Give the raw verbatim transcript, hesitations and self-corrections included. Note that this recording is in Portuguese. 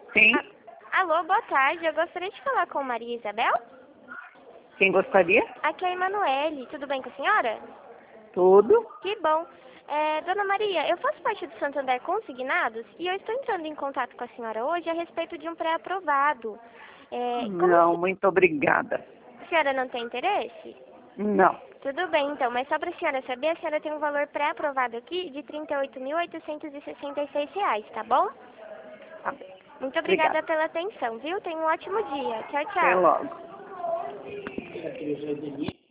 Sim. A- Alô, boa tarde. Eu gostaria de falar com Maria Isabel. Quem gostaria? Aqui é a Emanuele. Tudo bem com a senhora? Tudo. Que bom. É, Dona Maria, eu faço parte do Santander Consignados e eu estou entrando em contato com a senhora hoje a respeito de um pré-aprovado. É, como Não, muito obrigada. a senhora não tem interesse? Não. Tudo bem, então, mas só para a senhora saber, a senhora tem um valor pré-aprovado aqui de trinta e oito mil oitocentos e sessenta e seis reais, tá bom? Tá bem. Muito obrigada Obrigada. pela atenção, viu? Tenha um ótimo dia. Tchau, Até tchau. logo.